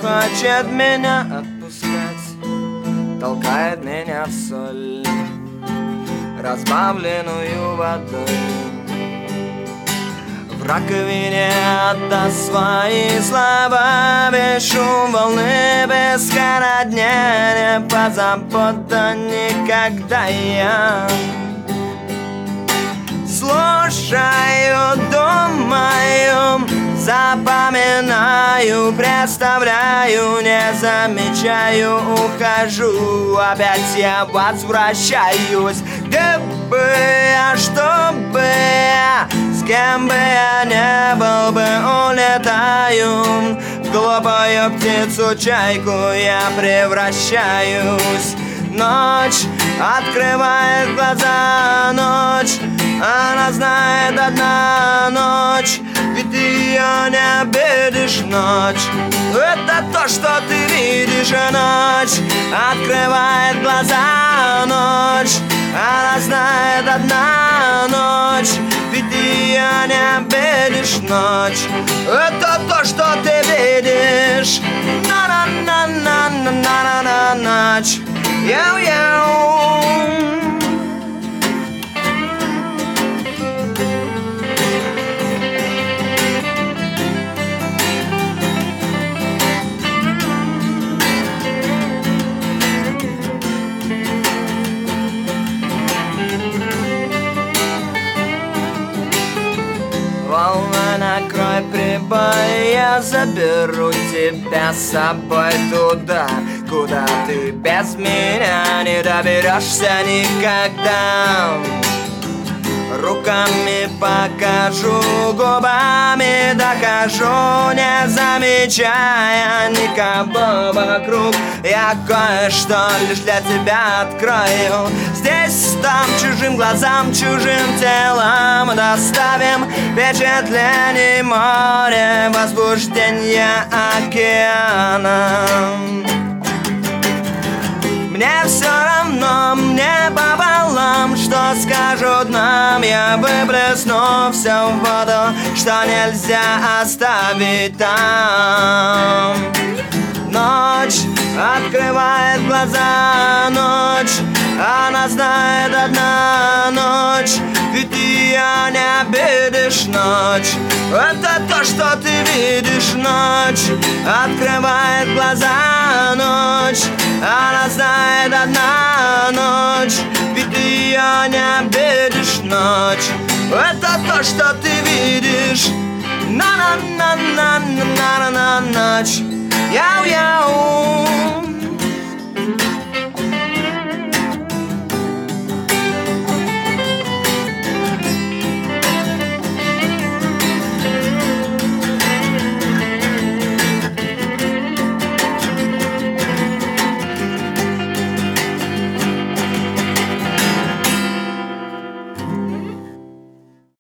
хочет меня отпускать, толкает меня в соль, разбавленную водой. В раковине отдаст свои слова, без шум волны, без скородня, не позабуду никогда я. Слушаю, думаю, запоминаю, представляю, не замечаю, ухожу, опять я возвращаюсь. Где бы я, что бы я, с кем бы я не был бы, улетаю. В голубую птицу, чайку я превращаюсь. Ночь открывает глаза, ночь, она знает одна ночь, ведь ты ее не обидишь, ночь. Это то, что ты видишь, ночь открывает глаза, ночь, она знает одна ночь, ведь ты ее не обидишь, ночь. Это то, что ты видишь, на-на-на-на-на-на-на ночь. Яу-яу. Волна, накрой прибой, я заберу тебя с собой туда, куда ты без меня не доберешься никогда. Руками покажу, губами докажу, не замечая никого вокруг. Я кое-что лишь для тебя открою. Здесь, там, чужим глазам, чужим телом доставим впечатлений море, возбуждение океана. Мне все равно, мне пополам, что скажут нам. Я выплесну все в воду, что нельзя оставить там. Ночь открывает глаза, ночь, она знает одна ночь, ведь ты ее не обидишь, ночь. Это то, что ты видишь, ночь открывает глаза, ночь, она знает одна ночь, ведь ты ее не обидишь, ночь. Это то, что ты видишь, на-на-на-на-на-на-на ночь. Яу-яу.